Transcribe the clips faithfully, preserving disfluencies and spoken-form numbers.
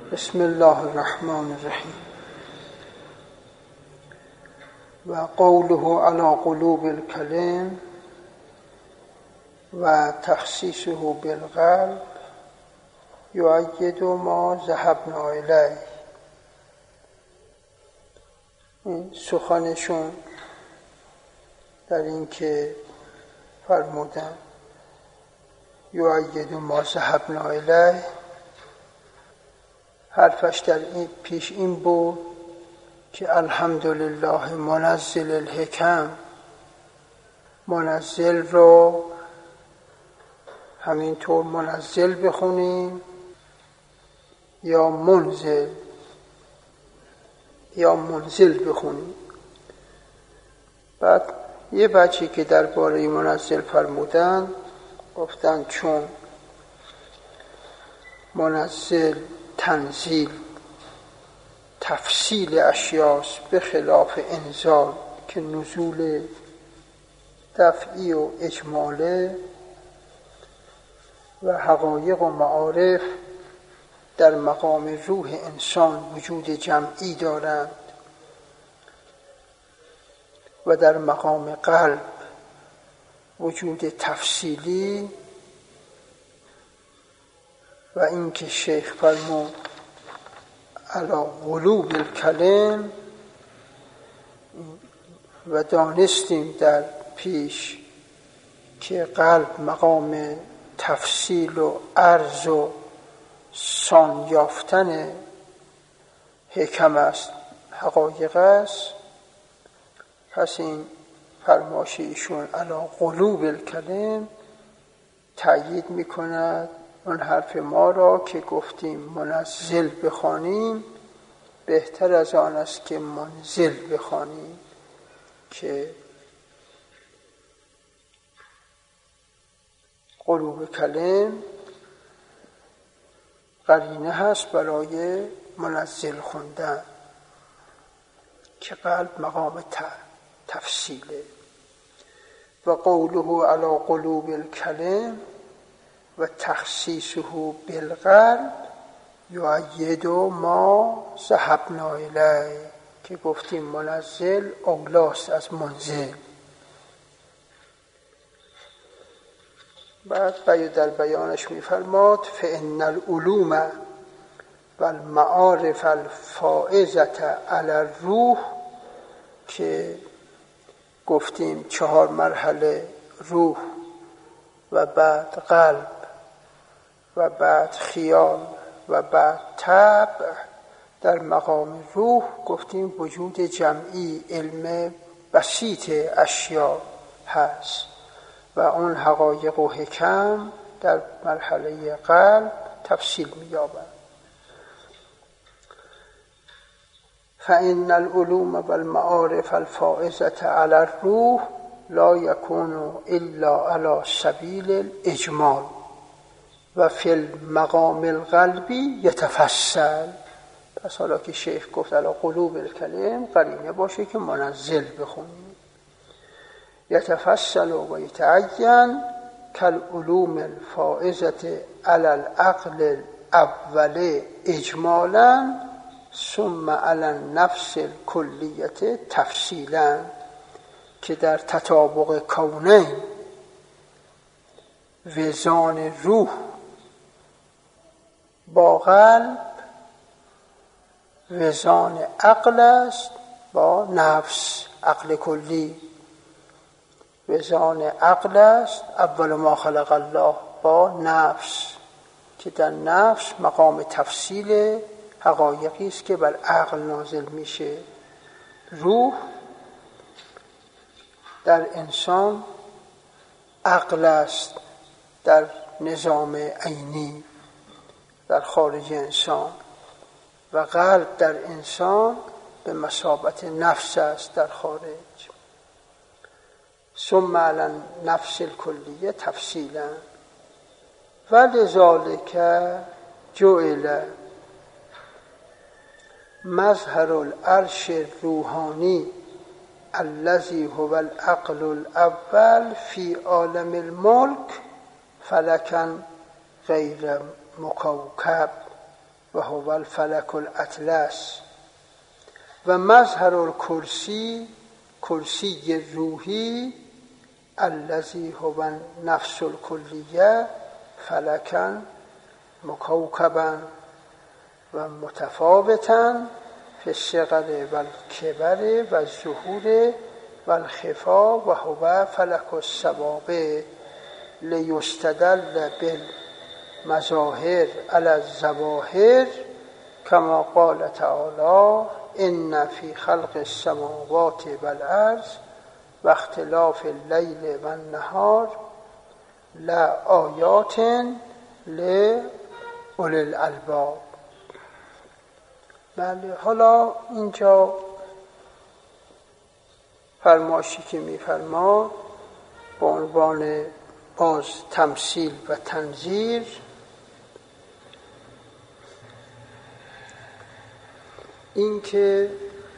بسم الله الرحمن الرحیم. و قوله علی قلوب الکلم و تخصیصه بالقلب یؤید ما ذهبنا الیه. این سخنشون در این که فرمودن یؤید ما ذهبنا الیه، حرفش در این پیش این بود که الحمدلله منزل الحکم، منزل رو همینطور منزل بخونیم یا منزل یا منزل بخونیم. بعد یه بچه که درباره منزل فرمودن گفتن چون منزل تنزیل تفصیل اشیاست به خلاف انزال که نزول دفعی و اجماله، و حقایق و معارف در مقام روح انسان وجود جمعی دارند و در مقام قلب وجود تفصیلی. و این که شیخ فرمود علی قلوب الکلم، و دانستیم در پیش که قلب مقام تفصیل و عرض و سان یافتن حکم است، حقایق است. پس این فرمایش ایشون علی قلوب الکلم تأیید میکند اون حرف ما را که گفتیم منزل بخوانیم، بهتر از آن است که منزل بخوانیم، که قلوب کلم قرینه هست برای منزل خوندن که قلب مقام تفصیله. و قوله علی قلوب الکلم و تخصیصه بالقلب یؤید ما ذهبنا الیه، که گفتیم منزل اولاست از منزل. بعد باید در بیانش می‌فرماد فإن العلوم و المعارف الفائزة علی الروح، که گفتیم چهار مرحله روح و بعد قلب و بعد خیال و بعد طبع. در مقام روح گفتیم وجود جمعی علم بسیط اشیاء هست و اون حقایق و حکم در مرحله قلب تفصیل می‌یابد. فإن العلوم والمعارف الفائزة على الروح لا يكون الا على سبیل الاجمال و فی المقام القلبی یتفصل. پس حالا که شیخ گفت علی قلوب الکلم قرینه باشه که منزل بخونیم. یتفصل و یتعین کالعلوم الفائزة علی العقل الاول اجمالا ثم علی النفس الکلیة تفصیلا، که در تطابق کونین وزان روح با قلب وزان عقل است با نفس، عقل کلی وزان عقل است اول ما خلق الله با نفس، که در نفس مقام تفصیل حقایقی است که بر عقل نازل میشه. روح در انسان عقل است در نظام عینی در خارج انسان، و قلب در انسان به مثابت نفس است در خارج. ثم علی النفس الکلیه تفصیلا و لذالک جعل مظهر العرش الروحانی الذی هو العقل الاول فی عالم الملک فلکا غیر مکوکب. و هو الفلک الاطلس و مظهر الکرسی کرسی روحی الذی هو نفس الکلیه فلکا مکوکبا و متفاوتا فی الصغر و الکبر و الظهور و الخفا و هو فلک السبابه لیستدل بالمظاهر علی الظواهر کما قال تعالی ان فی خلق السماوات و الارض و اختلاف اللیل و النهار لآیات لاولی الالباب. بله، حالا اینجا فرمایشی که می‌فرما با عنوان باز تمثیل و تنظیر این که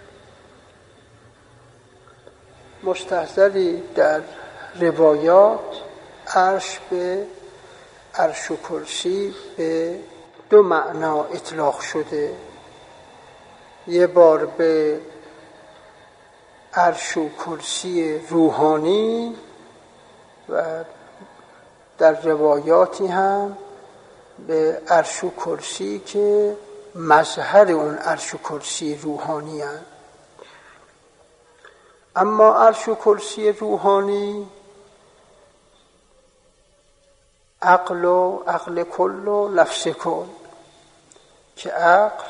مستحضری در روایات عرش به عرش و کرسی به دو معنا اطلاق شده. یه بار به عرش و کرسی روحانی و در روایاتی هم به عرش و کرسی که مظهر اون عرش و کرسی روحانی هست. اما عرش و کرسی روحانی عقل و عقل کل و نفس کل، که عقل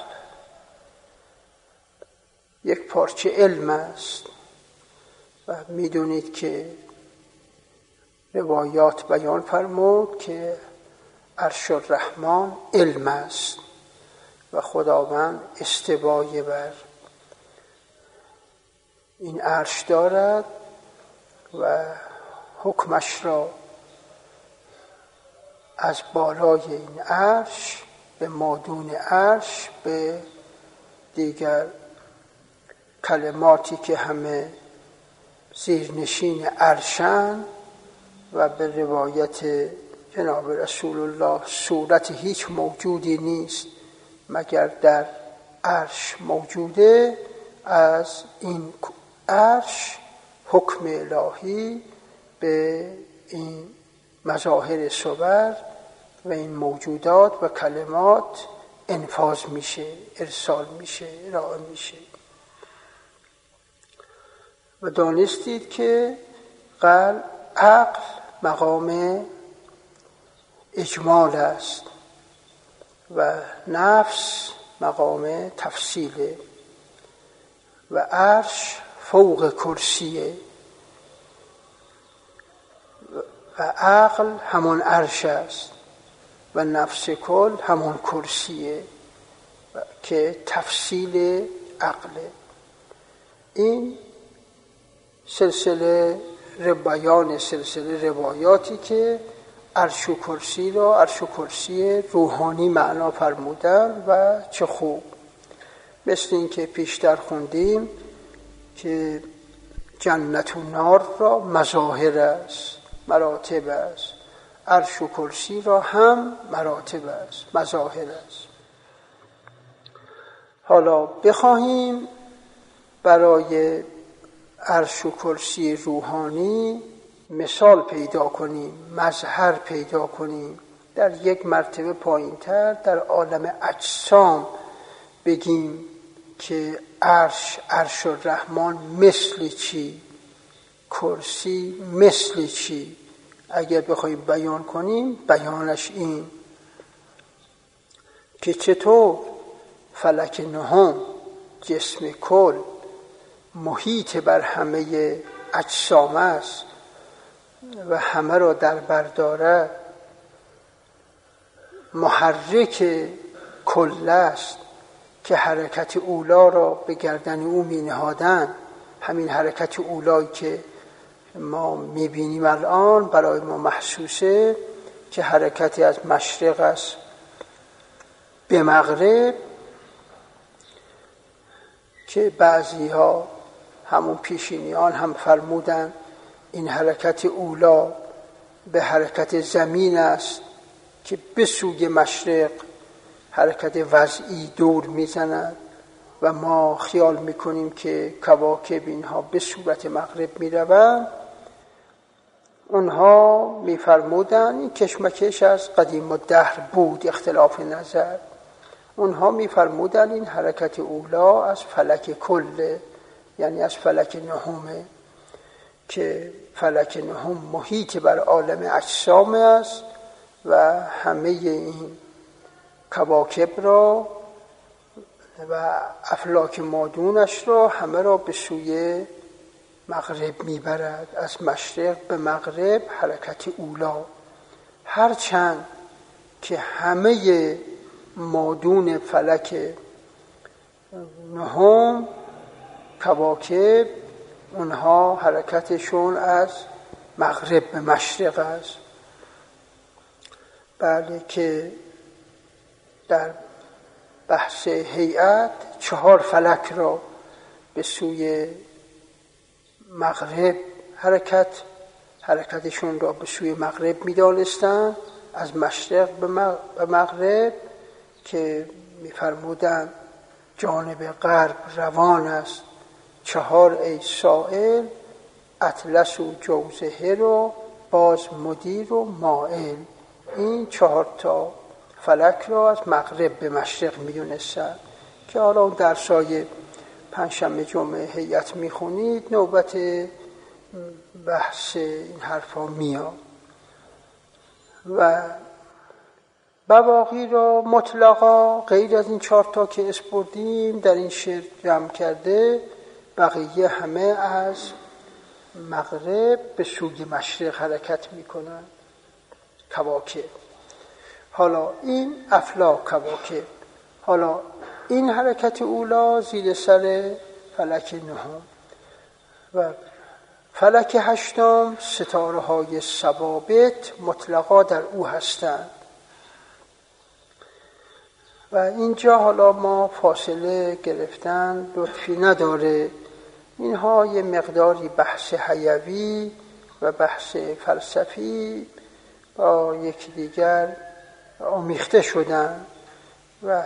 یک پارچه علم است و میدونید که روایات بیان فرمود که عرش الرحمن علم است و خداوند استوای بر این عرش دارد و حکمش را از بالای این عرش به مادون عرش به دیگر کلماتی که همه زیرنشین عرشن و به روایت جناب رسول الله صورت هیچ موجودی نیست مگر در عرش موجوده، از این عرش حکم الهی به این مظاهر صور و این موجودات و کلمات انفاذ میشه، ارسال میشه، ارائه میشه. و دانستید که قلب عقل مقام اجمال است و نفس مقام تفصیله و عرش فوق کرسیه و عقل همان عرش است و نفس کل همان کرسیه که تفصیل عقله. این سلسله بیان سلسله روایاتی که عرش و کرسی را عرش و کرسی روحانی معنا فرمودن و چه خوب، مثل این که پیشتر خوندیم که جنت و نار را مظاهر است، مراتب است، عرش و کرسی را هم مراتب است، مظاهر است. حالا بخواهیم برای عرش و کرسی روحانی مثال پیدا کنیم، مظهر پیدا کنیم، در یک مرتبه پایین‌تر در عالم اجسام بگیم که عرش عرش الرحمن مثل چی، کرسی مثل چی. اگر بخوایم بیان کنیم بیانش این که چطور فلک نهم جسم کل محیط بر همه اجسام است و همه را در بر دارد، محرک کل است که حرکت اولا را به گردن او می نهادن. همین حرکت اولایی که ما می بینیم الان برای ما محسوسه که حرکتی از مشرق است به مغرب، که بعضی ها همون پیشینیان هم فرمودن این حرکت اولا به حرکت زمین است که به سوی مشرق حرکت وضعی دور میزند و ما خیال میکنیم که کواکب اینها به صورت مغرب میروند. اونها میفرمودن این کشمکش از قدیم الدهر بود، اختلاف نظر. اونها میفرمودن این حرکت اولا از فلک کله، یعنی از فلک نهمه که فلک نهم محیط بر عالم اجسام است و همه این کواکب را و افلاک مادونش را همه را به سوی مغرب میبرد، از مشرق به مغرب حرکت اولا. هرچند که همه مادون فلک نهم کواکب اونها حرکتشون از مغرب به مشرق است. بله که در بحث هیئت چهار فلک را به سوی مغرب حرکت حرکتشون را به سوی مغرب می‌دانستند، از مشرق به مغرب، که می‌فرمودند جانب غرب روان است چهار ای سائل، اطلس و جوزهر و باز مدیر و مائل. این چهار تا فلک را از مغرب به مشرق می‌دونستند که حالا اون درسای پنجشنبه جمعه هیئت میخونید نوبت بحث این حرفا میاد. و بواقی را مطلقا غیر از این چهار تا که اسپردیم در این شعر جمع کرده، بقیه همه از مغرب به سوی مشرق حرکت میکنن کواکب. حالا این افلاک کواکب، حالا این حرکت اولا زیر سر فلک نهم و فلک هشتم ستاره های ثوابت مطلقا در او هستند. و اینجا حالا ما فاصله گرفتن لطفی نداره، اینها یه مقداری بحث حیوی و بحث فلسفی با یکی دیگر آمیخته شدن و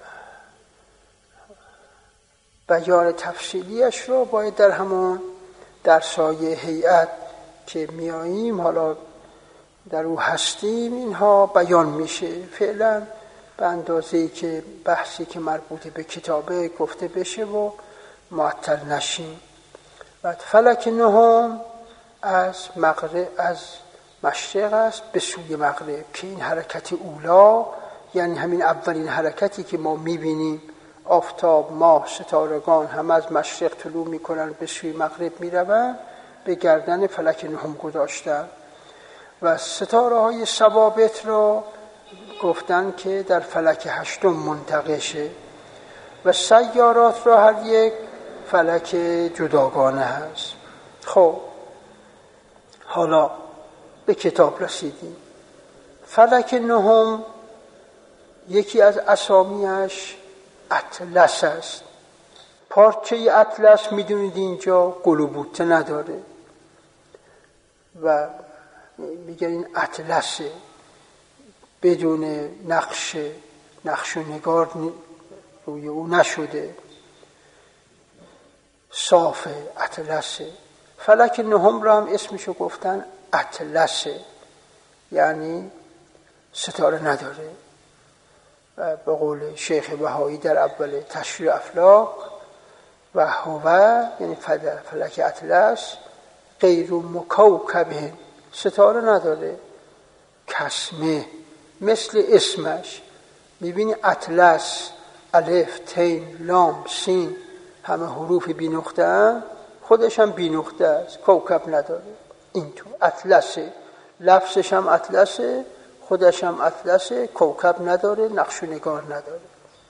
بیان تفصیلیش رو باید در همون درسای هیئت که میاییم حالا در او هستیم اینها بیان میشه. فعلا به اندازه‌ای که بحثی که مربوط به کتابه گفته بشه و معطل نشیم. بعد فلک نهم از مغرب از مشرق است به سوی مغرب که این حرکت اولا، یعنی همین اولین حرکتی که ما میبینیم آفتاب، ماه، ستارگان هم از مشرق طلوع میکنن به سوی مغرب میروند، به گردن فلک نهم گذاشتن. و ستاره های ثوابت را گفتن که در فلک هشتم منتقشه و سیارات را هر یک فلک جداگانه هست. خب حالا به کتاب رسیدیم. فلک نهم یکی از اسامیش اطلس است. پارچه اطلس میدونید اینجا گلوبوته نداره و میگن این اطلسه، بدون نقش نقش و نگار روی او نشده، صاف اطلسه. فلک نهم را هم اسمشو گفتن اطلسه، یعنی ستاره نداره. و به قول شیخ بهایی در اول تشریح افلاک و هو، یعنی فلک اطلس غیر مکوکب، ستاره نداره، کسمه، مثل اسمش. میبینی اطلس، الف، تین، لام، سین همه حروف بی نقطه هم، خودش هم بی نقطه است، کوکب نداره. اینطور اطلسه، لفظش هم اطلسه، خودش هم اطلسه، کوکب نداره، نقش و نگار نداره.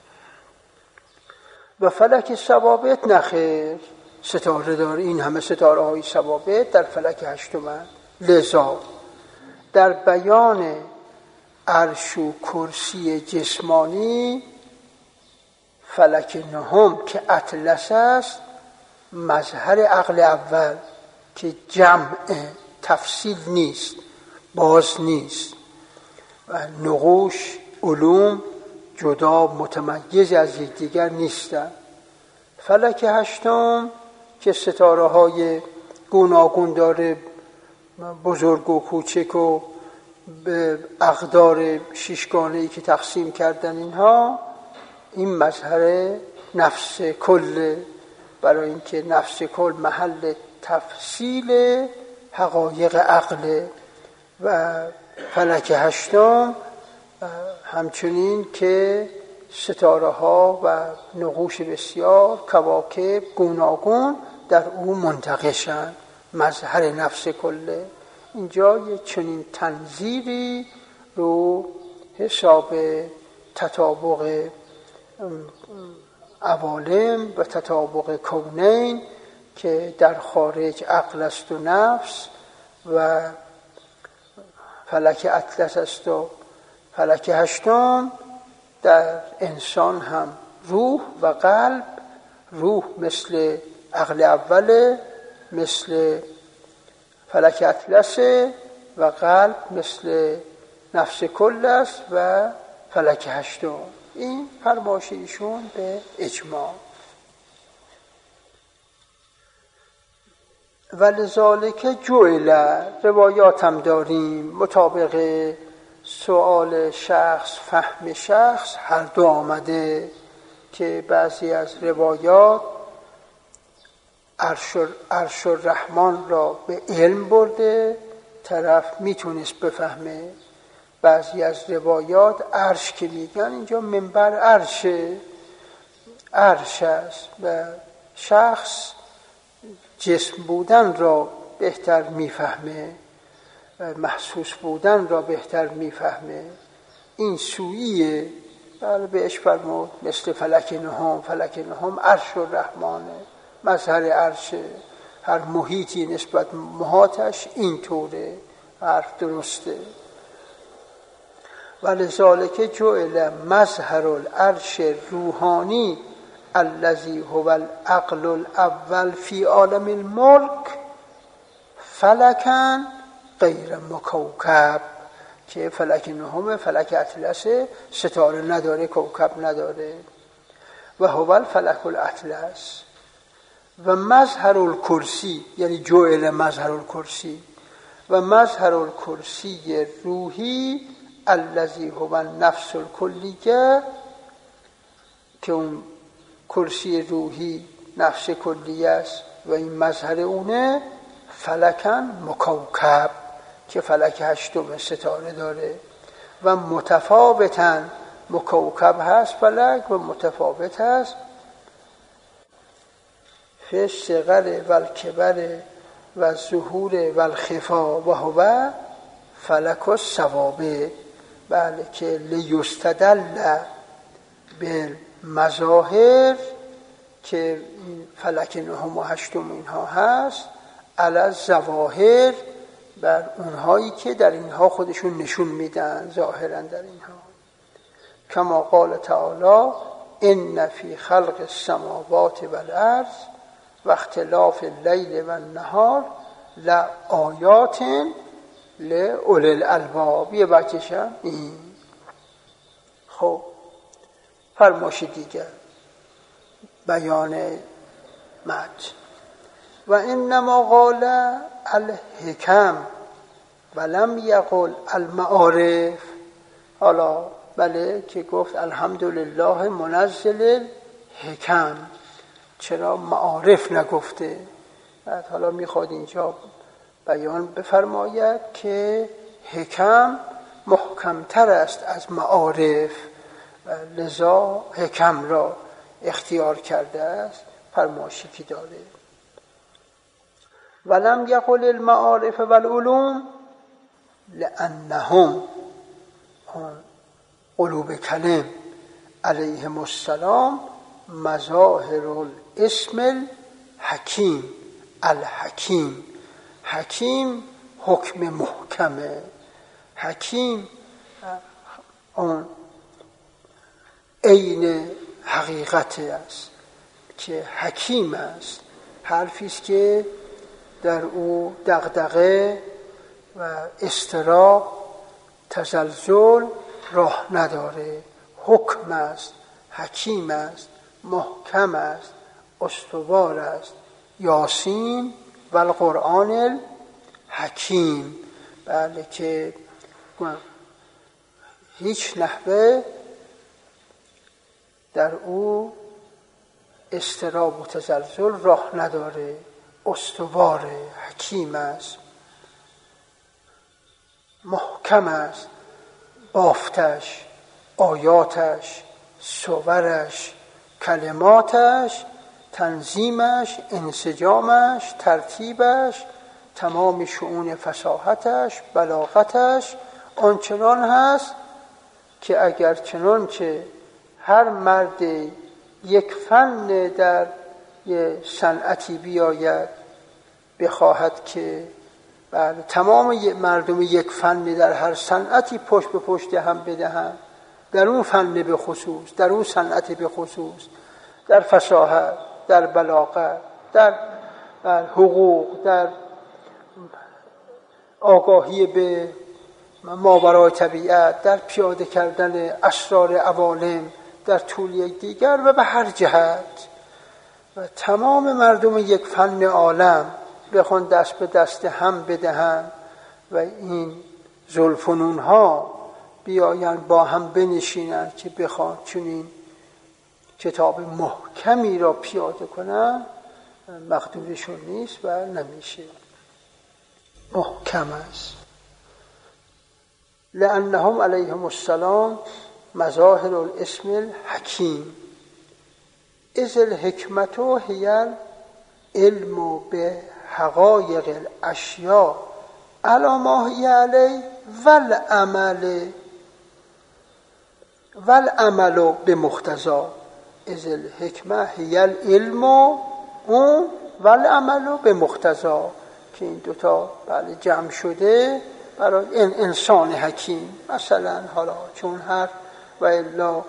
و فلک ثوابت نخیر، ستاره داره. این همه ستاره های ثوابت در فلک هشتم. لذا در بیان عرش و کرسی جسمانی فلک نهم که اطلس است مظهر عقل اول که جمع تفصیل نیست، باز نیست. و نقوش علوم جدا متمیز از یکدیگر نیستند. فلک هشتم که ستاره های گوناگون داره، بزرگ و کوچک و به اقدار شیشگانه‌ای که تقسیم کردن، اینها این مظهر نفس کل، برای اینکه نفس کل محل تفصیل حقایق عقل. و فلک هشتم همچنین که ستاره ها و نقوش بسیار، کواکب گوناگون در او منتقشند، مظهر نفس کله. اینجا یه چنین تنظیری رو حساب تطابق عوالم و تطابق کونین که در خارج عقل است و نفس و فلک اطلس است و فلک هشتم در انسان هم روح و قلب. روح مثل عقل اوله، مثل فلک اطلسه، و قلب مثل نفس کل است و فلک هشتم. این فرمایش ایشون به اجماع. ولذالک جعل، روایات هم داریم مطابق سؤال شخص فهم شخص هر دو آمده که بعضی از روایات عرش الرحمن را به علم برده، طرف میتونست بفهمه. بعضی از روایات عرش که میگن اینجا منبر عرشه، عرش است و شخص جسم بودن را بهتر میفهمه، محسوس بودن را بهتر میفهمه. این سوییه، بله بهش فرمود مثل فلک نهم. فلک نهم عرش الرحمنه، مظهر عرشه. هر محیطی نسبت محاطش این طوره، حرف درسته. ولذالک جعل مظهر العرش روحانی الذی هو العقل الاول فی عالم الملک فلکن غیر مکوکب، که فلک نهم فلک اطلسه، ستاره نداره، کوکب نداره. و هو الفلک الاطلس. و مظهر الکرسی، یعنی جعل مظهر الکرسی، و مظهر الکرسی روحی الذی هو النفس الکلیه، که اون کرسی روحی نفس کلیه است و این مظهر اونه. فلکن مکوکب، که فلک هشتم ستاره داره. و متفاوتن، مکوکب هست فلک و متفاوت هست. فی الصغر و الکبر و ظهور و الخفا و هو فلک الصوابع. بله که لیستدل بالمظاهر، که فلک نهم و هشتم اینها هست، علی الظواهر، بر اونهایی که در اینها خودشون نشون میدن ظاهرا در اینها. کما قال تعالی ان فی خلق السماوات والارض و اختلاف اللیل و النهار لآیات لأولی الالباب. یه بچشم این. خب فرمایش دیگر، بیان متن. و انما قال الحکم ولم یقل المعارف. حالا بله که گفت الحمدلله منزل الحکم، چرا معارف نگفته؟ بعد حالا میخواد اینجا بیان بفرماید که حکم محکمتر است از معارف، لذا حکم را اختیار کرده است. فرمایشی که داره ولم یقل المعارف والعلوم لانهم قلوب کلم علیهم السلام مظاهر الاسم الحکیم. الحکیم، حکیم حکم محکمه. حکیم اون عین حقیقت است که حکیم است. حرفی است که در او دغدغه و اضطراب، تزلزل راه نداره. حکم است، حکیم است، محکم است، استوار است. یاسین و القرآن الحکیم. بله که هیچ نحوه در او اضطراب و تزلزل راه نداره، استواره، حکیم است، محکم است. بافتش، آیاتش، صورش، کلماتش، تنظیمش، انسجامش، ترتیبش، تمام شؤون فصاحتش، بلاغتش آنچنان هست که اگر چنانچه هر مرد یک فن در یک صنعتی بیاید بخواهد که بله تمام مردم یک فن در هر صنعتی پشت به پشت هم بدهند، در اون فن به خصوص، در اون صنعت به خصوص، در فصاحت، در بلاغت، در حقوق، در آگاهی به ماورای طبیعت، در پیاده کردن اسرار عوالم در طول یک دیگر و به هر جهت و تمام مردم یک فن عالم بخوان دست به دست هم بدهند و این ذوالفنون ها بیاین با هم بنشینند که بخوان چنین کتاب محکمی را پیاده کنند، مقدورشون نیست و نمیشه. محکم است. لأنهم علیهم السلام مظاهر الاسم الحکیم اذ الحکمت هی العلم به حقایق الاشیاء علی ما هی علیه والعمل والعمل بمقتضا. اذ الحکمت هی العلم اون والعمل بمقتضا که این دوتا بله جمع شده برای این انسان حکیم. مثلا حالا چون هر و الا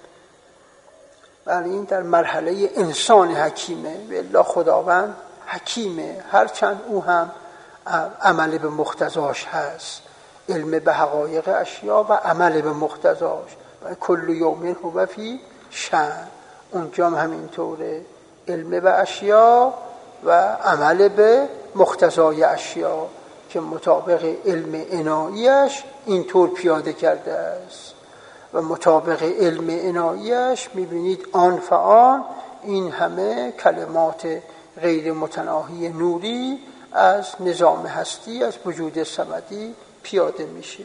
بله این در مرحله انسان حکیمه و الا خداوند حکیمه، هرچند او هم عمل به مقتضاش هست، علم به حقایق اشیا و عمل به مقتضاش. و کل یوم هو فی شأن، اونجا هم همینطوره، علم به اشیا و عمل به مقتضای اشیا که مطابق علم عناییش اینطور پیاده کرده است و مطابق علم عناییش میبینید آن فآن این همه کلمات غیر متناهی نوری از نظام هستی، از وجود صمدی پیاده میشه.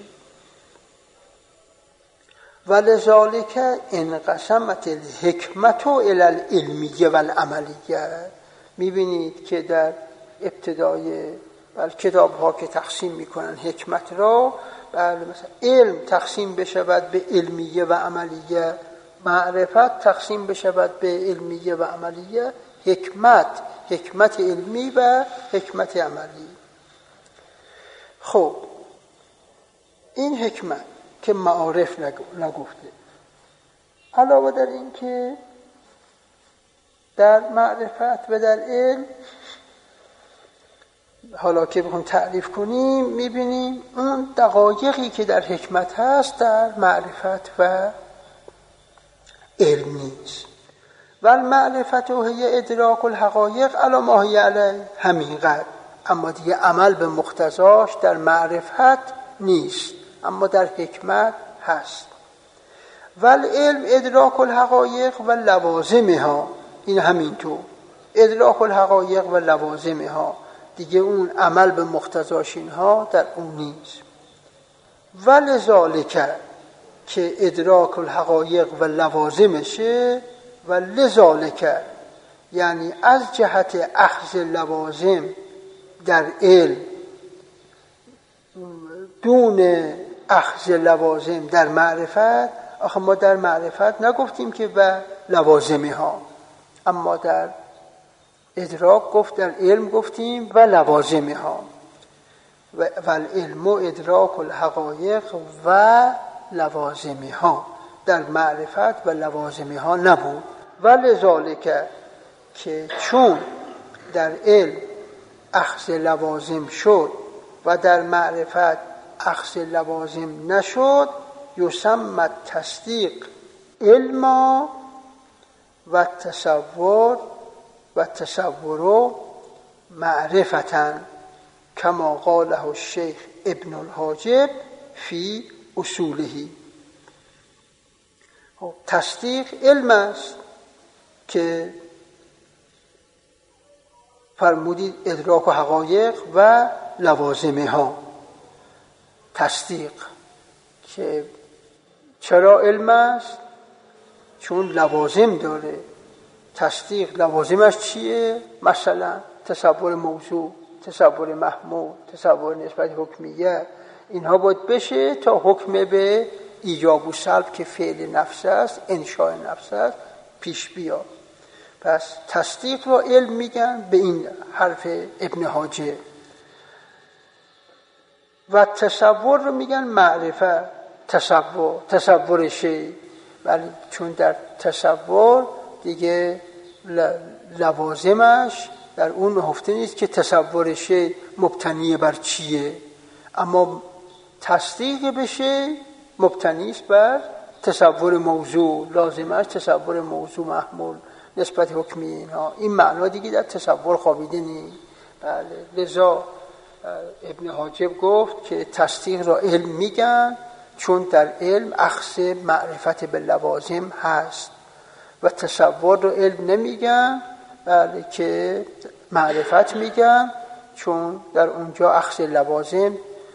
ولذالک انقسمت الحکمت الی العلمیه والعملیه. میبینید که در ابتدای کتاب ها که تقسیم میکنن حکمت را، بله مثلا علم تقسیم بشود به علمیه و عملیه، معرفت تقسیم بشود به علمیه و عملیه، حکمت حکمت علمی و حکمت عملی. خب این حکمت که معارف نگفته، علاوه در این که در معرفت و در علم حالا که بخوام تعریف کنیم میبینیم اون دقایقی که در حکمت هست در معرفت و علم نیست. و المعرفت هی ادراک الحقایق علی ما هی علیه، همین قدر، اما دیگه عمل به مقتضاش در معرفت نیست، اما در حکمت هست. و العلم ادراک الحقایق و لوازمها، این همینطور، ادراک الحقایق و لوازمها، دیگه اون عمل به مقتضاش اینها در اون نیست. ولذالک که ادراک الحقایق و لوازمشه، و لذالک یعنی از جهت اخذ لوازم در علم دون اخذ لوازم در معرفت. آخه ما در معرفت نگفتیم که و لوازمها، اما در ادراک گفت، در علم گفتیم و لوازمها. و العلم ادراک الحقایق و لوازمها، در معرفت و لوازمها نبود. و لذالک که چون در علم اخذ لوازم شد و در معرفت اخذ لوازم نشد، یسمى تصدیق علما و تصور و تصور معرفتا کما قاله الشیخ ابن الحاجب فی اصولهی. تصدیق علم است که فرمودید ادراک و حقایق و لوازمه ها. تصدیق که چرا علم است؟ چون لوازم داره. تصدیق لوازمش چیه؟ مثلا تصور موضوع، تصور محمول، تصور نسبت حکمیه، اینها باید بشه تا حکم به ایجاب و سلب که فعل نفس است، انشاء نفس است، پیش بیاد. پس تصدیق رو علم میگن به این حرف ابن حاجب و تصور رو میگن معرفت. تصور تصور شی، ولی چون در تصور دیگه لوازمش در اون نهفته نیست که تصور شی مبتنی بر چیه، اما تصدیق بشه مبتنی است بر تصور موضوع، لازمش تصور موضوع محمول نسبت حکمی اینها. این معنا دیگه در تصور خوابیده نیست. بله، لذا ابن حاجب گفت که تصدیق را علم میگن چون در علم اخذ معرفت به لوازم هست و تصور را علم نمیگن، بله که معرفت میگن چون در اونجا اخذ لوازم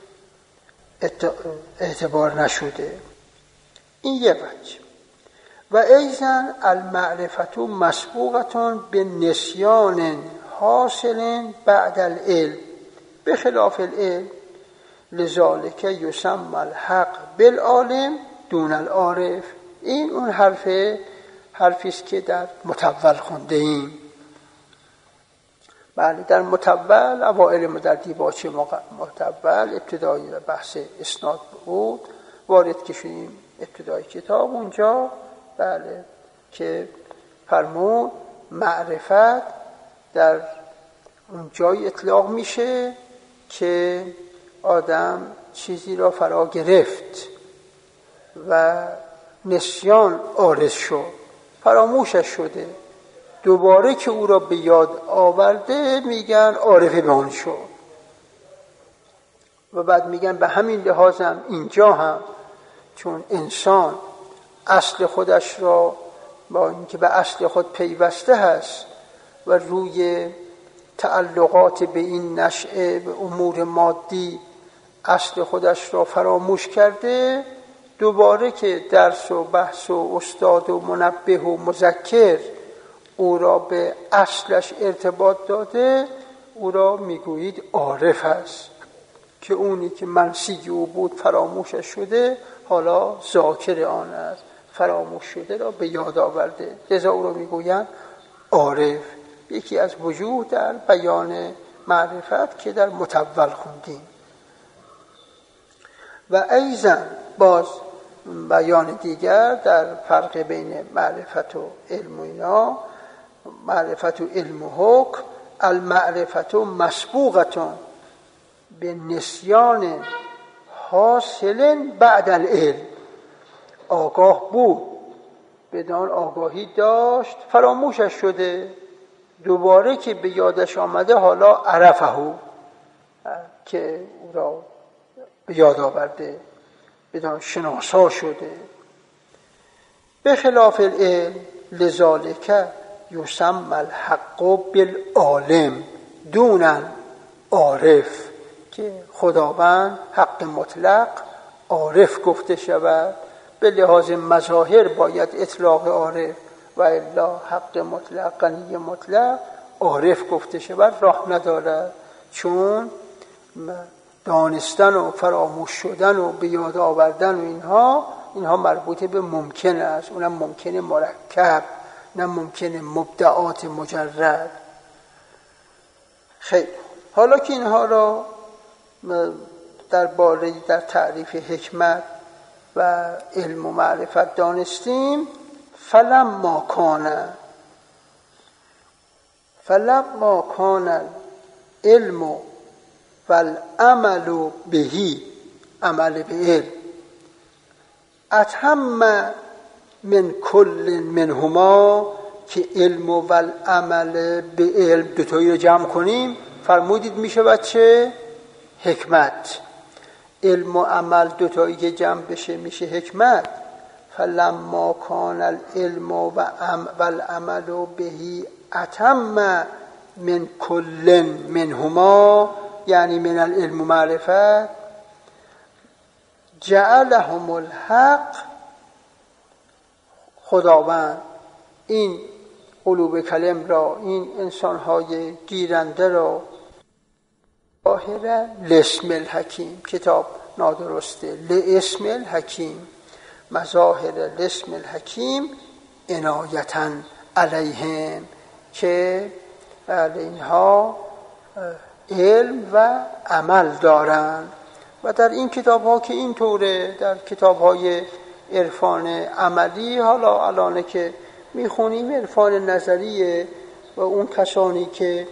اعتبار نشده. این یه وجه. و ایضا المعرفت مسبوقة به نسیان حاصل بعد العلم بخلاف العلم لذالک یسمى الحق بالعالم دون العارف. این اون حرف حرفی است که در متول خونده ایم. بله، در متول اوائل ما در دیباچه متول ابتدایی بحث اسناد بود، وارد که شدیم ابتدای کتاب اونجا، بله که فرمود معرفت در اون جای اطلاق میشه که آدم چیزی را فرا گرفت و نسیان عارض شد، فراموشش شده، دوباره که او را به یاد آورده میگن عارف به آن شد. و بعد میگن به همین لحاظ هم اینجا هم چون انسان اصل خودش را با اینکه به اصل خود پیوسته هست و روی تعلقات به این نشأه به امور مادی اصل خودش را فراموش کرده، دوباره که درس و بحث و استاد و منبه و مذکر او را به اصلش ارتباط داده، او را میگویید عارف است که اونی که منسی او بود فراموشش شده، حالا ذاکر آن است، فراموش شده را به یاد آورده، لذا او را میگویند عارف. یکی از وجوه در بیان معرفت که در متول خوندیم. و ایضا باز بیان دیگر در فرق بین معرفت و علم و اینا، معرفت و علم و حکم، المعرفت مسبوقة به نسیان حاصل بعد العلم. آگاه بود، بدان آگاهی داشت، فراموشش شده، دوباره که به یادش آمده حالا عرفه که او را به یاد آورده، بدان شناسا شده. به خلاف العلم لذالک یسمى الحق بالعالم دون عارف، که خداوند حق مطلق عارف گفته شود. به لحاظ مظاهر باید اطلاق عارف و الا حق مطلق غنی مطلق عارف گفته شود راه ندارد، چون دانستن و فراموش شدن و به یاد آوردن و اینها اینها مربوط به ممکن است، اونم ممکن مرکب، نه ممکن مبدعات مجرد. خیلی حالا که اینها را در باره در تعریف حکمت و علم و معرفت دانستیم، فلما کان فلما کان علم و العمل بهی، عمل به علم، اتم من کل منهما که علم و العمل به علم دوتایی رو جمع کنیم فرمودید میشه بچه حکمت. علم و عمل دوتایی که جمع بشه میشه حکمت. فلما کان العلم و العمل بهی اتم من کل منهما یعنی من العلم و معرفت جعلهم الحق، خداوند این قلوب کلم را، این انسانهای گیرنده را ظاهر لاسم الحکیم، کتاب نادرسته، لاسم الحکیم، مظاهر لاسم الحکیم عنایتا علیهم، که اینها علم و عمل دارند. و در این کتاب ها که این طوره، در کتاب های عرفان عملی، حالا الان که میخونیم عرفان نظریه و اون کسانی که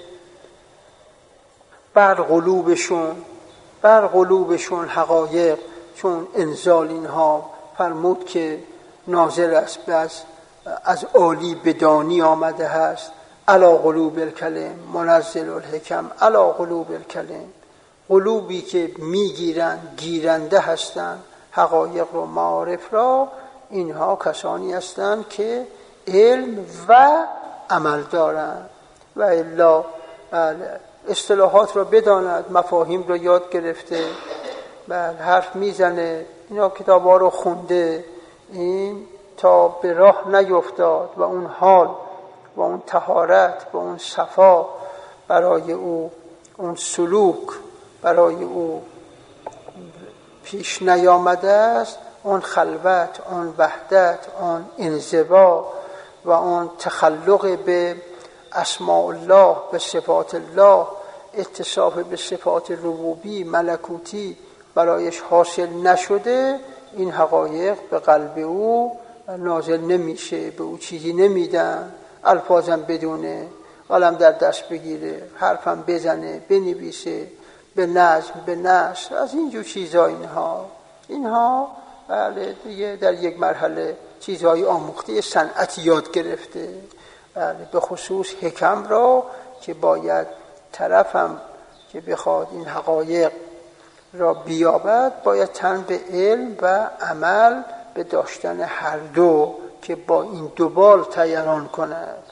بر قلوبشون بر قلوبشون حقایق، چون انزال اینها فرمود که نازل است از از عالی بدانی آمده هست، علی قلوب الکلم منزل الحکم علی قلوب الکلم، قلوبی که میگیرن گیرنده هستند حقایق رو، معارف را، اینها کسانی هستند که علم و عمل دارند. و الا اصطلاحات رو بداند، مفاهیم رو یاد گرفته، بله حرف میزنه، اینا کتاب ها رو خونده، این تا به راه نیفتاد و اون حال و اون طهارت و اون صفا برای او، اون سلوک برای او پیش نیامده است، اون خلوت، اون وحدت، اون انزوا و اون تخلق به اسماء الله، به صفات الله، اتصاف به صفات ربوبی ملکوتی برایش حاصل نشده، این حقایق به قلب او نازل نمیشه، به او چیزی نمیدن، الفاظم بدونه، قلم در دست بگیره، حرفم بزنه، بنویسه، به نظم، به نثر، از اینجور چیزا، اینها اینها بله دیگه در یک مرحله چیزهای آموخته صنعتی یاد گرفته، بله به خصوص حکم را که باید طرفم که بخواد این حقایق را بیابد باید تن به علم و عمل به داشتن هر دو که با این دو بال طیران کند.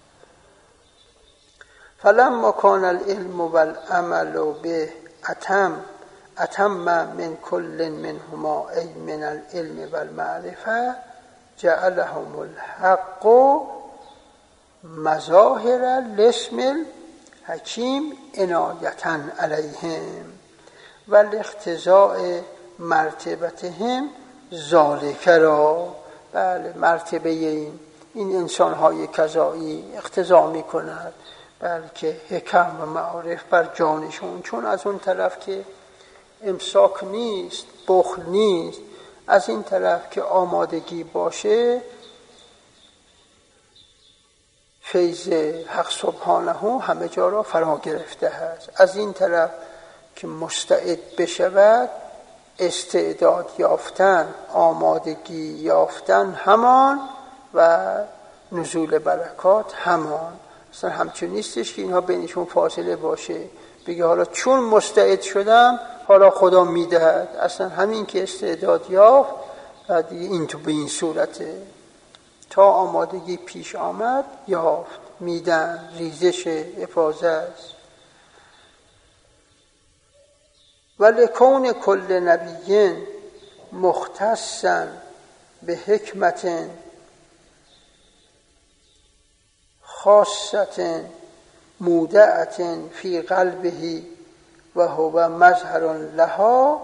فلما کان العلم و العمل به اتم اتم من کل منهما ای من العلم و المعرفه جعلهم الحق مظاهر لاسم الحکیم عنایتا علیهم و الاقتضاء مرتبتهم ذالک را. بله مرتبه این این انسان‌های کذایی اقتضا می‌کند بلکه حکم و معارف بر جانشون، چون از اون طرف که امساک نیست، بخل نیست، از این طرف که آمادگی باشه، فیض حق سبحانه همه جا را فرا گرفته است. از این طرف که مستعد بشود، استعداد یافتن، آمادگی یافتن همان و نزول برکات همان. اصلا همچون نیستش که اینها بینشون فاصله باشه، بگه حالا چون مستعد شدم حالا خدا میدهد. اصلا همین که استعداد یافت دیگه این تو به این صورته، تا آمادگی پیش آمد یافت، میدن، ریزش افاظه است. ولکون کل نبی مختصا به حکمت خاصة مودعة فی قلبه و هو مظهر لها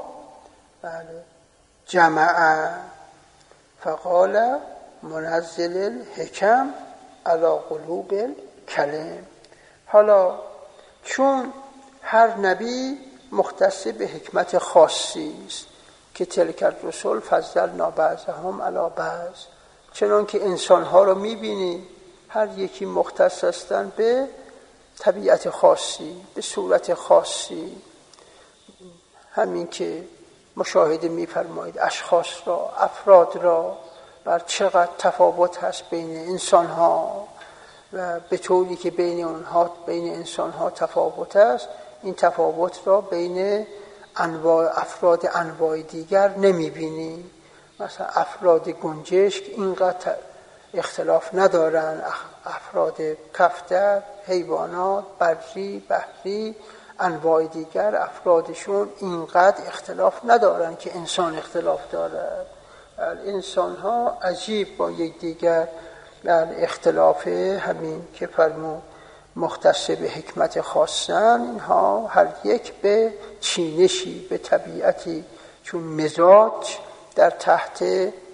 جمع فقال منزل الحکم علی قلوب الکلم. حالا چون هر نبی مختص به حکمت خاصی است که تلک الرسل فضلنا بعضهم علی بعض، چنان که انسانها رو میبینی هر یکی مختص هستند به طبیعت خاصی، به صورت خاصی، همین که مشاهده می‌فرمایید اشخاص را، افراد را بر چقدر تفاوت هست بین انسان ها و به طوری که بین اونها بین انسان ها تفاوت است، این تفاوت را بین انواع افراد انواع دیگر نمی بینی. مثلا افراد گنجشک اینقدر اختلاف ندارن، افراد کفتر، حیوانات، بری، بحری، انواع دیگر افرادشون اینقدر اختلاف ندارن که انسان اختلاف دارد. انسان ها عجیب با یک دیگر در اختلاف همین که فرمود مختص به حکمت خاصن، اینها هر یک به چینشی، به طبیعتی، چون مزاج در تحت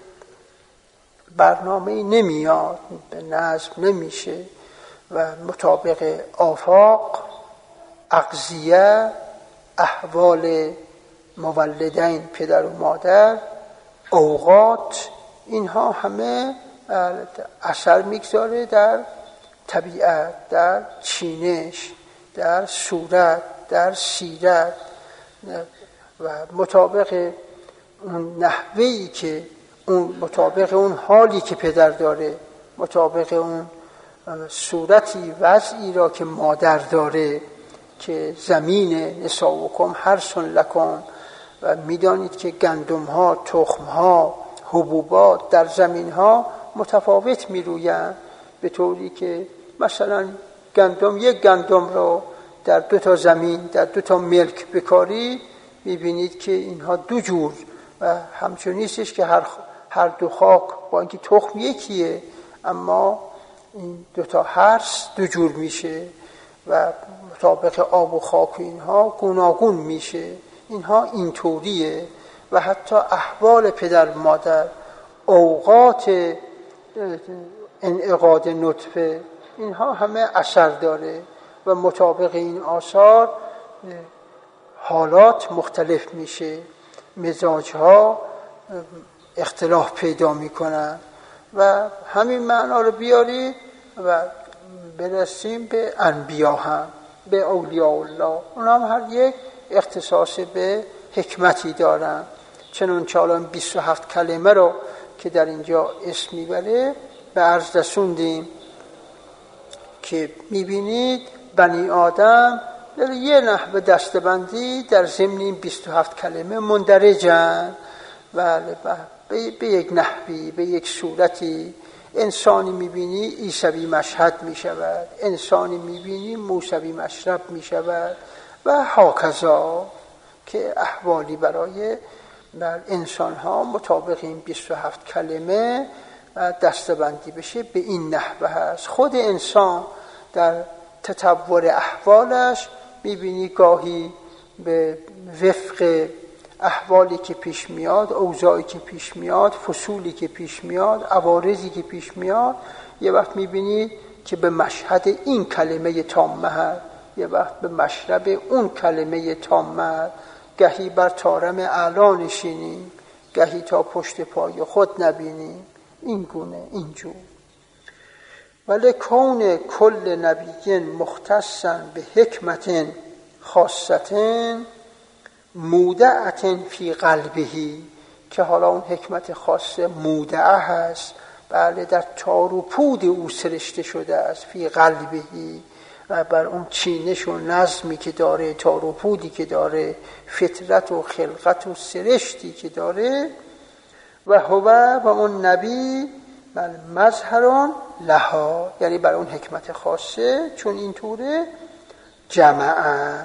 برنامه نمیاد، به نظم نمیشه و مطابق آفاق، اغذیه، احوال مولدین پدر و مادر، اوقات، اینها همه اثر میگذاره در طبیعت، در چینش، در صورت، در سیرت و مطابق اون نحوهی که اون مطابق اون حالی که پدر داره، مطابق اون صورتی وضعی را که مادر داره که زمین نساؤکم حرث لکم و میدانید که گندم ها، تخم ها، حبوبات در زمین ها متفاوت میرویند، به طوری که مثلا گندم یک گندم رو در دو تا زمین، در دو تا ملک بکاری، میبینید که اینها دو جور و همچون نیستش که هر هر دو خاک با اینکه تخم یکیه اما این دو تا هرس دو جور میشه و مطابق آب و خاک اینها گوناگون میشه. اینها اینطوریه و حتی احوال پدر مادر، اوقات انعقاد نطفه، اینها همه اثر داره و مطابق این آثار حالات مختلف میشه، مزاجها اختلاف پیدا میکنن و همین معنا رو بیاری و برسیم به انبیا هم، به اولیاء الله. اونا هم هر یک اختصاص به حکمتی دارن. چنون چالان بیست و هفت کلمه رو که در اینجا اسم میبره به عرض رسوندیم که میبینید بنی آدم در یه نحوه دستبندی در ضمن این بیست و هفت کلمه مندرجن و به یک نحوی، به یک صورتی. انسانی میبینی عیسوی مشهد میشود، انسانی میبینی موسوی مشرب میشود و هاکذا که احوالی برای در انسان ها مطابق این بیست و هفت کلمه دستبندی بشه به این نحوه هست. خود انسان در تطور احوالش میبینی گاهی به وفق احوالی که پیش میاد، اوضاعی که پیش میاد، فصولی که پیش میاد، عوارضی که پیش میاد، یه وقت میبینی که به مشهد این کلمه تامه هست، یه وقت به مشرب اون کلمه تامه هست. گهی بر طارم اعلا نشینیم، گهی تا پشت پای خود نبینیم. این گونه اینجور. ولی کون کل نبی مختصا به حکمت خاصتن مودعتن فی قلبهی، که حالا اون حکمت خاصه مودعه هست، بله در تار و پود او سرشته شده است، فی قلبهی، و بر اون چینش و نظمی که داره، تار و پودی که داره، فطرت و خلقت و سرشتی که داره. و هو و اون نبی مظهران لها، یعنی بر اون حکمت خاصه چون اینطوره جمعه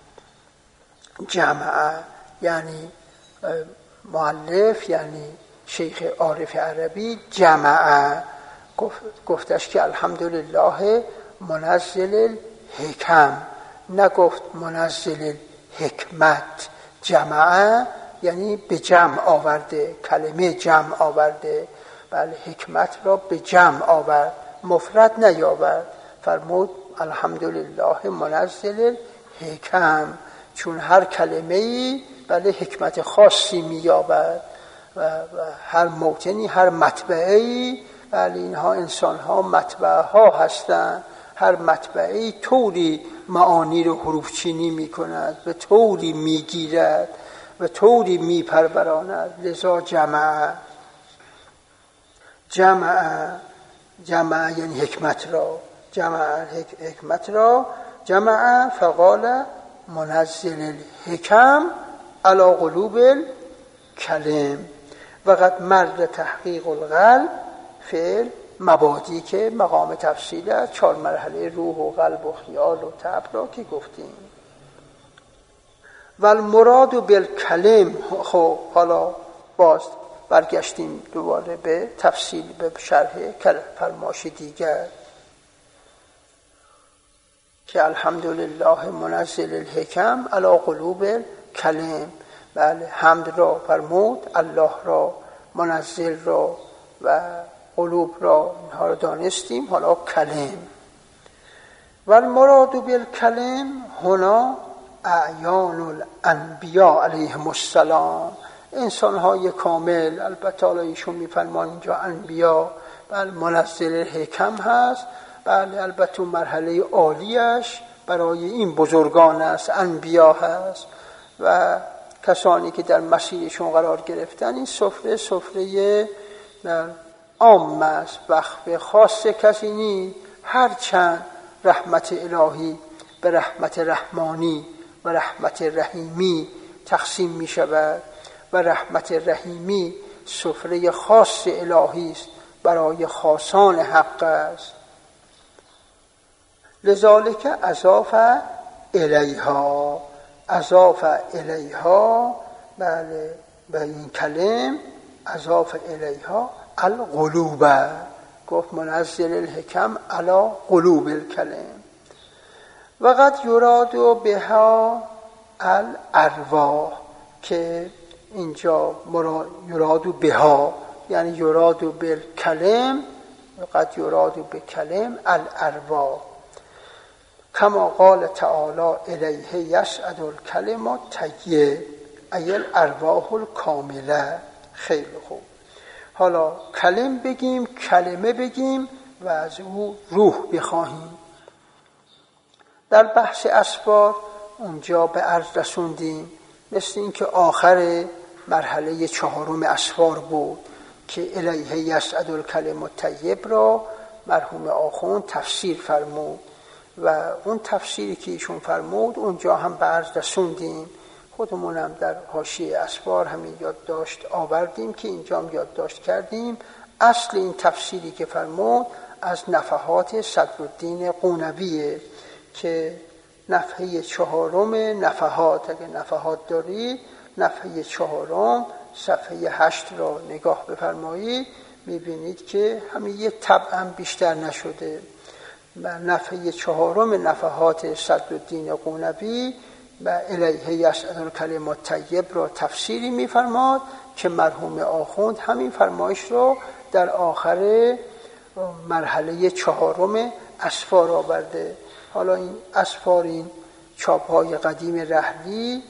جمعه یعنی مؤلف یعنی شیخ عارف عربی جمعه گفتش که الحمدلله منزل الحکم، نگفت منزل الحکمت. جمعه یعنی به جمع آورده، کلمه جمع آورده، بله حکمت را به جمع آورد، مفرد نیاورد. فرمود الحمدلله منزل الحکم، چون هر کلمه‌ای بله حکمت خاصی می‌یابد و, و هر موطنی، هر مطبعی، بله اینها انسان‌ها مطبعه ها هستند، هر مطبعی طوری معانی رو حروف چینی می‌کند، به طوری می‌گیرد و طوری می‌پروراند. لذا جمع. جمع جمع یعنی حکمت را، جمع حکمت را، جمع فقال منزل الحکم علی قلوب الکلم. وقد مرد تحقیق القلب فعل مبادی که مقام تفصیل است، چهار مرحله روح و قلب و خیال و طبع را که گفتیم. و المراد بالکلم، خب حالا باز برگشتیم دوباره به تفصیل به شرح فرمایش دیگر که الحمدلله منزل الحکم علی قلوب الکلم. بله، حمد را فرمود، الله را، منزل را و قلوب را، اینها را دانستیم. حالا کلم. و المراد بالکلم هنا اعیان الانبیاء علیهم السلام، انسان های کامل. البته حالا ایشون میفرمان اینجا انبیا، بله منزل الحکم هست. بله البته مرحله عالیش برای این بزرگان است، انبیا هست و کسانی که در مسیرشون قرار گرفتن. این سفره سفره عام است، وقف خاص کسی نیست، هرچند رحمت الهی به رحمت رحمانی و رحمت رحیمی تقسیم می شود و رحمت رحیمی سفره خاص الهی است، برای خاصان حق است. لذالک اضاف الیها، اضاف الیها، بله به این کلم اضاف الیها القلوب، گفت منزل الحکم علی قلوب الکلم. و قد یراد بها الارواح، که اینجا یراد بها یعنی یراد بالکلم، و قد یراد بکلم الارواح، کما قال تعالی الیه یصعد الکلم الطیب ای الارواح الکامله. خیلی خوب، حالا کلم بگیم، کلمه بگیم و از او روح بخواهیم. در بحث اسفار اونجا به عرض رسوندیم، مثل این که آخر مرحله چهارم اسفار بود که الیه یصعد الکلم الطیب را مرحوم آخوند تفسیر فرمود و اون تفسیری که ایشون فرمود اونجا هم به عرض رسوندیم. خودمونم در حاشیه اسفار همین یادداشت آوردیم که اینجا هم یادداشت کردیم. اصل این تفسیری که فرمود از نفحات صدرالدین قونویه که نفحه چهارم نفحات، اگه نفحات داری نفحه چهارم صفحه هشت را نگاه بفرمایید، میبینید که همین یه طبع بیشتر نشده. نفحه چهارم نفحات صدرالدین قونوی و الیه یصعد الکلم الطیب را تفسیری میفرماد که مرحوم آخوند همین فرمایش را در آخر مرحله چهارم اسفار آورده. حالا این اسفار، این چاپ‌های قدیم رحلی،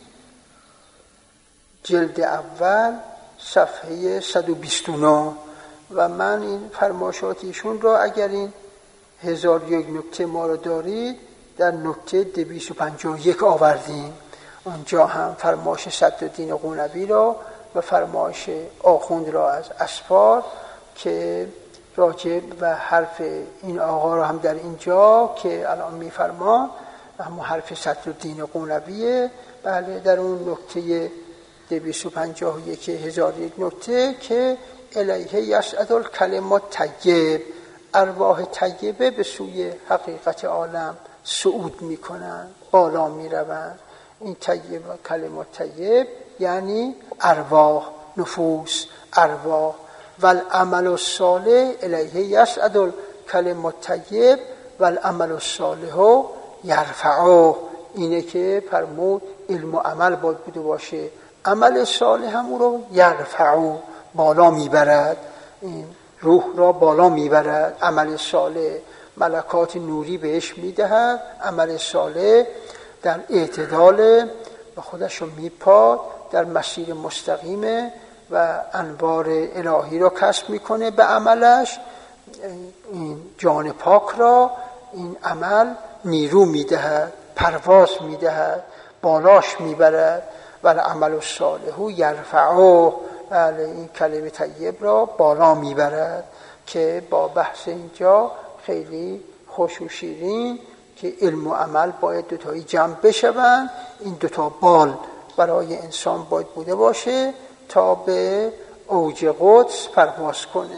جلد اول صفحه صد و بیست و نه، و من این فرمایشات ایشون را اگر این هزار یک نکته ما را دارید در نکته دویست و پنجاه و یک آوردیم. اونجا هم فرمایش صدرالدین قونوی را و فرمایش آخوند را از اسفار که راجب و حرف این آقا را هم در اینجا که الان میفرما اما حرف صدرالدین قونویه. بله در اون نکته دویست و پنجاه و یک هزار یک نکته که الیه یصعد الکلم الطیب، ارواح طیبه به سوی حقیقت عالم صعود میکنن، بالا میروند. این طیب و کلمات طیب یعنی ارواح، نفوس، ارواح. و العمل الصالح الیه یصعد الکلم الطیب و العمل الصالح یرفعه. اینه که فرمود علم و عمل باید بوده باشه، عمل صالح هم او رو یرفعه، بالا میبرد، این روح را بالا میبرد. عمل صالح ملکات نوری بهش میدهد، عمل صالح در اعتدال و خودش رو میپاد در مسیر مستقیمه و انوار الهی را کسب میکنه به عملش. این جان پاک را این عمل نیرو میدهد، پرواز میدهد، بالاش میبرد. و العمل الصالح یرفعه، بله این کلمه طیب را بالا میبرد. که با بحث اینجا خیلی خوش و شیرین که علم و عمل باید دوتایی جمع بشوند. این دوتا بال برای انسان باید بوده باشه تا به اوج قدس پرواز کنه.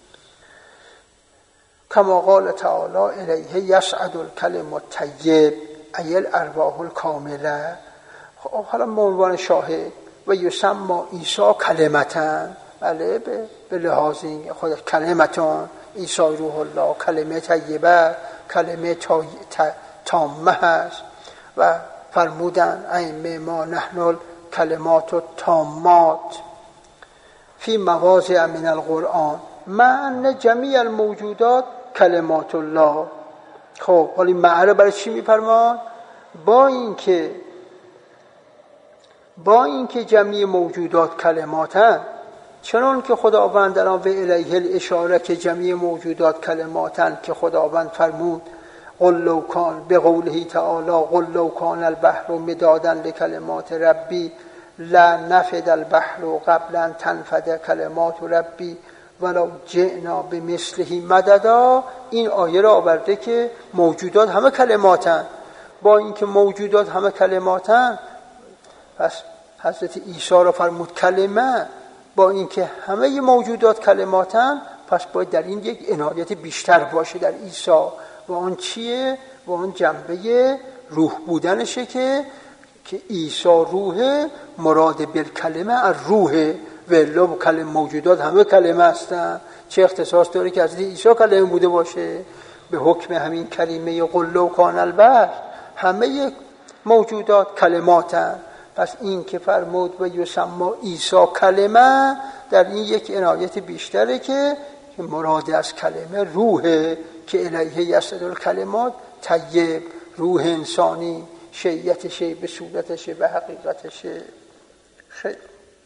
کما قال تعالی الیه یصعد الکلم الطیب ای الارواح الکامله. خب حالا به عنوان شاهد و یسمى عیسی کلمةً، بله به لحاظ این خود کلمتان عیسی روح الله کلمه طیبه کلمه تامه هست و فرمودن ائمه ما نحن کلمات التامات فی مواضع من القرآن مع ان جمیع الموجودات کلمات الله. خب حالا این معنی برای چی میفرمان؟ با اینکه با اینکه جمیع موجودات کلماتن، چنان که خداوند در آن و الیه الاشاره که جمیع موجودات کلماتن که خداوند فرمود قل لو کان به قوله تعالی قل لو کان البحر مدادا لکلمات ربی لا نفد البحر قبل ان تنفد کلمات ربی ولو جئنا بمثله مددا. این آیه را آورده که موجودات همه کلماتن. با اینکه موجودات همه کلماتن، پس حضرت عیسی را فرمود کلمه. با اینکه همه موجودات کلماتن، پس باید در این یک عنایت بیشتر باشه در عیسی. و آن چیه؟ و آن جنبه روح بودنشه که که عیسی روحه، مراد بالکلمه از روحه. ولی کلمه موجودات همه کلمه هستن، چه اختصاص داره که حضرت عیسی کلمه بوده باشه؟ به حکم همین کلمه قل لو کان البحر همه موجودات کلماتن. پس این که فرمود و یسمى عیسی کلمه، در این یک عنایت بیشتره که مراد از کلمه روحه که الیه یصعد الکلمات طیب، روح انسانی شیعتشه به صورتشه به حقیقتشه. خیلی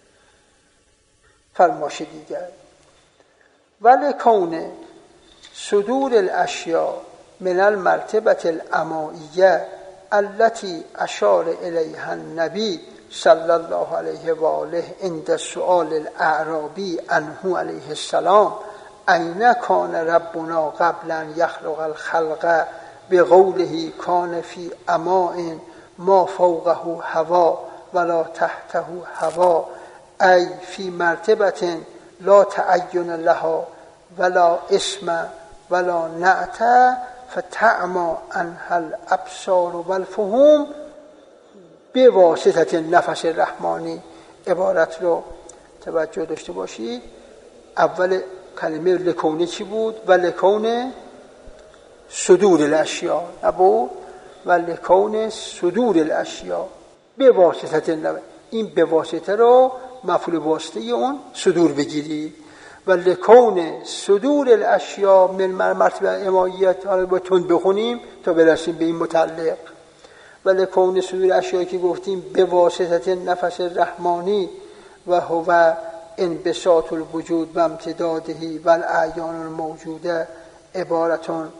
فرماشه دیگر ولی کون صدور الاشیاء من المرتبه الامائیه التي اشار الیها النبی صلی الله علیه و آله عند سؤال الاعرابی عنه علیه السلام این کان ربنا قبل ان یخلق الخلق بقوله کان فی اماء ما فوقه هوا ولا تحته هوا ای فی مرتبه لا تعین لها ولا اسم ولا نعت فتعمی عنها الابصار والفهوم بواسطه نفس الرحمانی. عبارت رو توجه داشته باشید. اول کلمه لکونه چی بود؟ و لکونه صدور الاشیاء نبود؟ و لکونه صدور الاشیاء به واسطه نفس. این به واسطه رو مفعول واسطه اون صدور بگیرید. و لکونه صدور الاشیاء من مرتبه اماییت. حالا با تون بخونیم تا برسیم به این متعلق. و لکونه صدور الاشیاء که گفتیم به واسطه نفس الرحمانی و هو انبساط الوجود و امتدادهی و الاعیان الموجوده عبارتون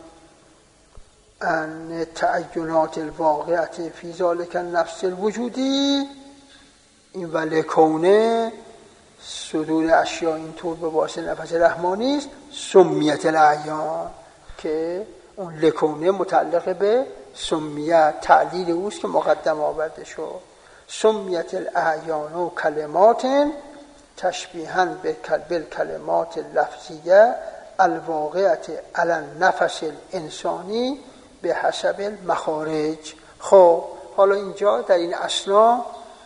عن تعینات الواقعه فی ذلک النفس الوجودی. این و لکونه صدور اشیاء اینطور به واسطه نفس رحمانی است. سمیت الاعیان که اون لکونه متعلق به سمیت، تعلیل اوست که مقدم آورده شد. سمیت الاعیان و کلمات تشبیها بالکلمات اللفظیه الواقعه علی النفس الانسانی به حسب المخارج. خب حالا اینجا در این اثنا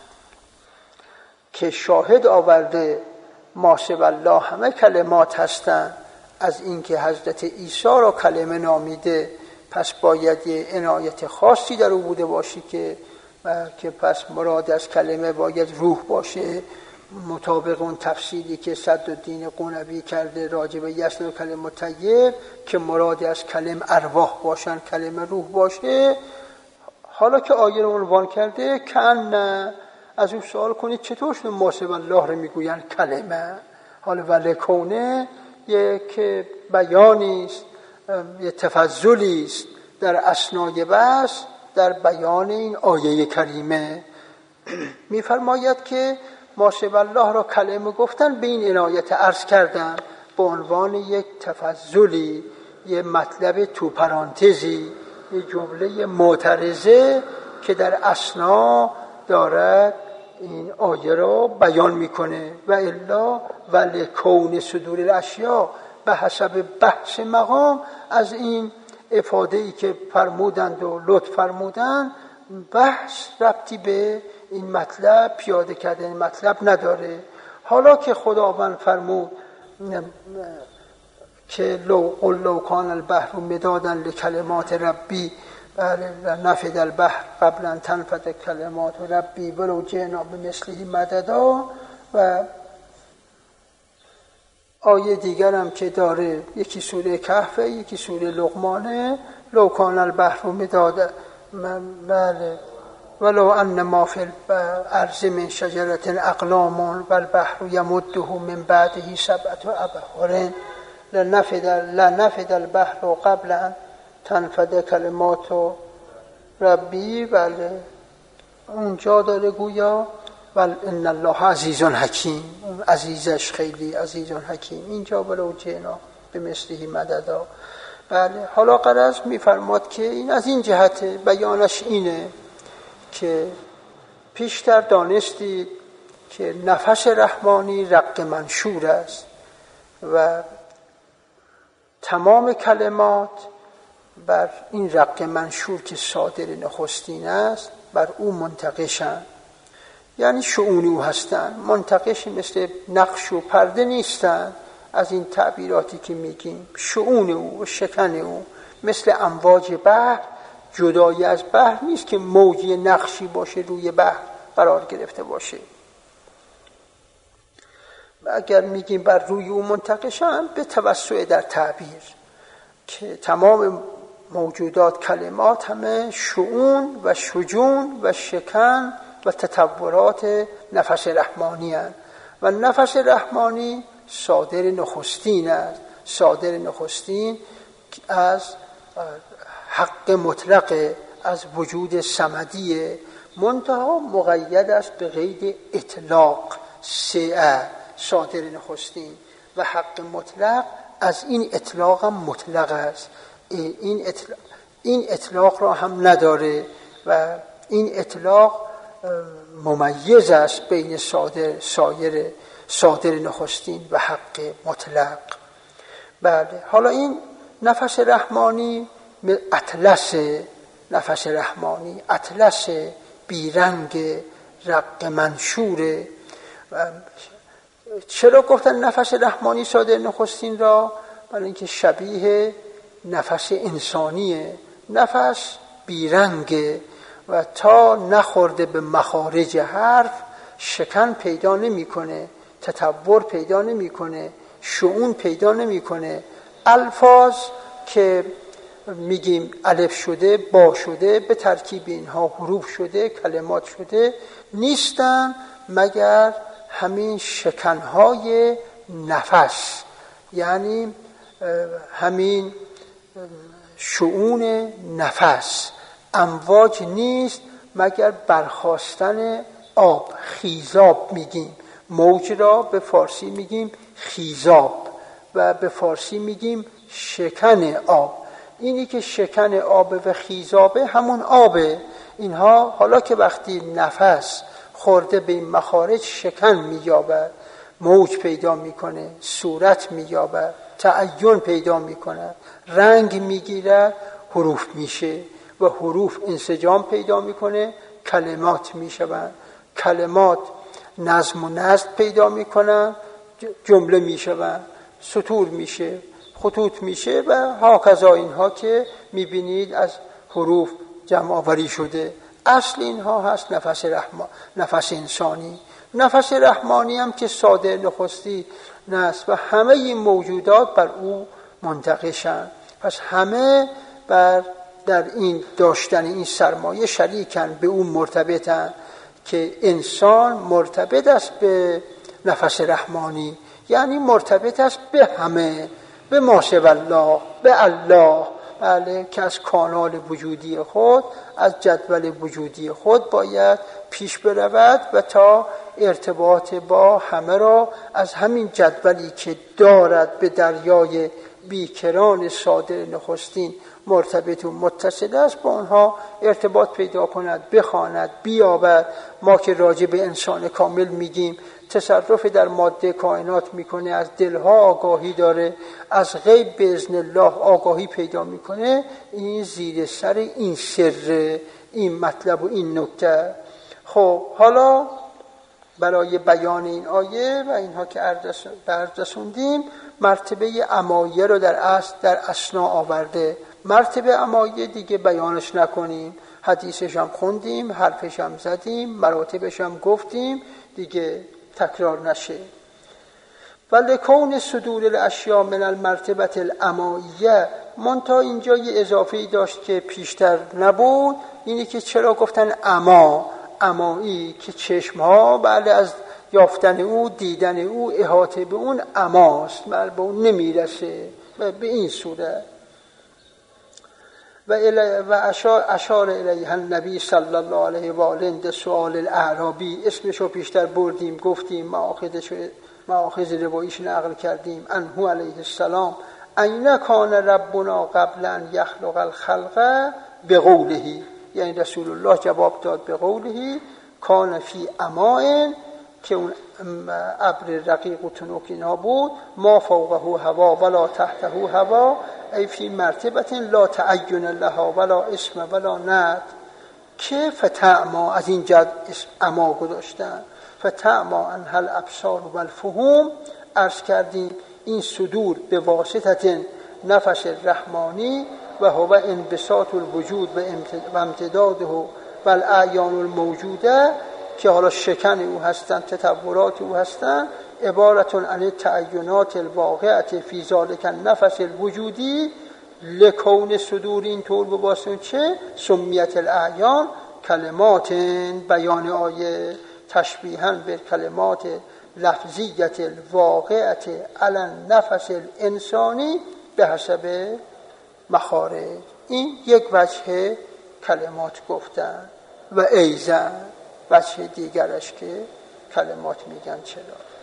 که شاهد آورده ما سوی الله همه کلمات هستند، از اینکه حضرت عیسی را کلمه نامیده، پس باید یه عنایت خاصی در او بوده باشی که که پس مراد از کلمه باید روح باشه، مطابق اون تفسیری که صدرالدین قنوی کرده راجع به یصعد کلمه طیب که مراد از کلمه ارواح باشن، کلمه روح باشه. حالا که آیه رو عنوان کرده کن از او سوال کنید چطور شده ما سوی الله رو میگوین کلمه؟ حالا ولکونه یک بیانی است، یک تفضلی است در اثنای بحث در بیان این آیه کریمه. میفرماید که ما سوی الله را کلمه گفتن به این عنایت عرض کردن به عنوان یک تفضلی، یه مطلب تو پرانتزی، یه جمله معترضه که در اثنا دارد این آیه را بیان میکنه. و الا ولکون صدور الاشیاء به حسب بحث مقام، از این افاده ای که فرمودند و لطف فرمودند بحث ربطی به این مطلب، پیاده کردن مطلب نداره. حالا که خداوند فرمود که لو قل لو کان البحر مدادا لکلمات ربی نفد البحر قبل ان تنفد کلمات ربی ولو جئنا بمثله مددا، و آیه دیگر هم که داره، یکی سوره کهف یکی سوره لقمانه، لو کان البحر مدادا بله ولو ان ما فی الارض من شجرة اقلام والبحر یمده من بعده سبعة ابحر لنفد لنفد البحر قبل ان تنفد کلمات ربی. بله اونجا داره گویا ول ان الله عزیز حکیم، عزیزش خیلی عزیز حکیم. اینجا ولو جئنا بمثله مددا. بله حالا غرض میفرماد که این از این جهت بیانش اینه که پیشتر دانستید که نفس رحمانی رق منشور است و تمام کلمات بر این رق منشور که صادر نخستین است بر او منتقشند، یعنی شؤون او هستند. منتقش مثل نقش و پرده نیستند. از این تعبیراتی که میگیم شؤون او و شکن او مثل امواج بحر، جدایی از بحر نیست که موجی نقشی باشه روی بحر قرار گرفته باشه. اگر میگیم بر روی او منتقشن به توسع در تعبیر که تمام موجودات کلمات همه شؤون و شجون و شکن و تطورات نفس رحمانی هستند و نفس رحمانی صادر نخستین است. صادر نخستین از حق مطلق، از وجود صمدی، منتها مقید است به قید اطلاق سعه. صادر نخستین و حق مطلق از این اطلاق هم مطلق است. این اطلاق, این اطلاق را هم نداره و این اطلاق ممیز است بین صادر سایر صادر نخستین و حق مطلق. بله حالا این نفس رحمانی اطلس، نفس رحمانی اطلس بیرنگ رق منشوره. چرا گفتن نفس رحمانی صادر نخستین را؟ برای اینکه شبیه نفس انسانیه. نفس بیرنگه و تا نخورده به مخارج حرف شکن پیدا نمی کنه، تطور پیدا نمی کنه، شؤون پیدا نمی کنه. الفاظ که میگیم الف شده، با شده، به ترکیب اینها حروف شده، کلمات شده، نیستن مگر همین شکنهای نفس، یعنی همین شؤون نفس. امواج نیست مگر برخاستن آب، خیزاب میگیم. موج را به فارسی میگیم خیزاب و به فارسی میگیم شکن آب. اینی که شکن آب و خیزابه همون آبه. اینها حالا که وقتی نفس خورده به این مخارج شکن مییابد، موج پیدا میکنه، صورت مییابد، تعین پیدا میکنه، رنگ میگیرد، حروف میشه و حروف انسجام پیدا میکنه، کلمات میشوند. کلمات نظم و نسق پیدا میکنن، جمله میشوند، سطور میشه، خطوط میشه و هاکذا اینها که میبینید از حروف جمع آوری شده. اصل اینها هست نفس رحمان، نفس انسانی. نفس رحمانی هم که صادر نخستی است و همه این موجودات بر او منتقشند. پس همه بر در این داشتن این سرمایه شریکن، به اون مرتبطن که انسان مرتبط است به نفس رحمانی، یعنی مرتبط است به همه، به ما سوی الله، به الله بله که از کانال وجودی خود، از جدول وجودی خود باید پیش برود و تا ارتباط با همه را از همین جدولی که دارد به دریای بیکران صادر نخستین مرتبط و متصل است با آنها ارتباط پیدا کند، بخواند، بیابد. ما که راجع به انسان کامل میگیم تصرف در ماده کائنات میکنه، از دلها آگاهی داره، از غیب به اذن الله آگاهی پیدا میکنه. این زیر سر این سر، این مطلب و این نکته. خب حالا برای بیان این آیه و اینها که بردسوندیم مرتبه امایه رو در اصل در اسنا آورده. مرتبه امایه دیگه بیانش نکنیم، حدیثش هم خوندیم، حرفش هم زدیم، مراتبش هم گفتیم، دیگه تکرار نشه. ولکون صدور الاشیاء من المرتبه الامایه، منتها اینجا یه اضافه‌ای داشت که پیشتر نبود، اینه که چرا گفتن اما، امایی که چشمها بله از یافتن او، دیدن او، احاطه به اون اماست، بله به اون نمیرسه. به این صورت و و اشار اشار الیه النبی صلی الله علیه و آله عند سؤال الاعرابی، اسمشو پیشتر بردیم، گفتیم، مآخذش مآخذ رواییش نقل کردیم. انهو علیه السلام این کان ربنا قبل ان یخلق الخلق بقوله، یعنی رسول الله جواب داد به قوله کان فی اماء، که اون ابر رقیق و تنک اینا بود، ما فوقه هوا ولا تحته هوا، ای فی مرتبت لا تعین لها ولا اسم ولا ند، که فتعما از این جد اسم اما گذاشتن، فتعما انها الابصار و الفهوم. عرض کردیم این صدور به واسطت نفس الرحمانی و هو انبساط الوجود و امتداده و الاعیان الموجوده، که حالا شکن او هستن، تطورات او هستن، عبارتون عن تعینات الواقعه فی ذلک النفس الوجودی، لکون صدور این طور بباسون چه سمیت الاعیان کلمات، بیان آیه تشبیها به کلمات لفظیت الواقعه علی النفس الانسانی به حسب مخارج. این یک وجه کلمات گفتن و ایزن وجه دیگرش که کلمات میگن چرا